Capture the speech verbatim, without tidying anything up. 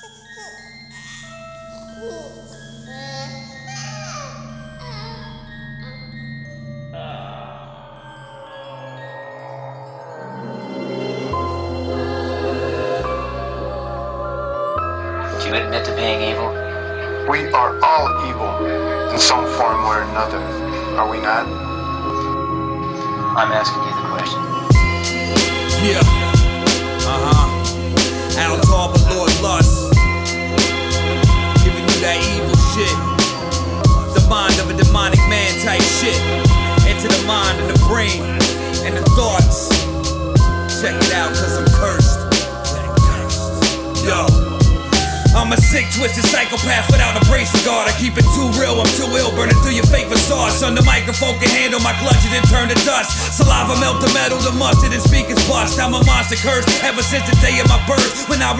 Do you admit to being evil? We are all evil in some form or another, are we not? I'm asking you the question. Yeah. Uh-huh. Al Tarver, Lord Lust. Giving you that evil shit. The mind of a demonic man type shit. Into the mind and the brain and the thoughts. Check it out, cause I'm cursed. Yo. I'm a sick, twisted psychopath without a brace of guard. I keep it too real, I'm too ill, burning through your fake facade. Son, the microphone can handle my clutches and turn to dust. Saliva melt the metal, the mustard and speakers bust. I'm a monster cursed ever since the day of my birth, when I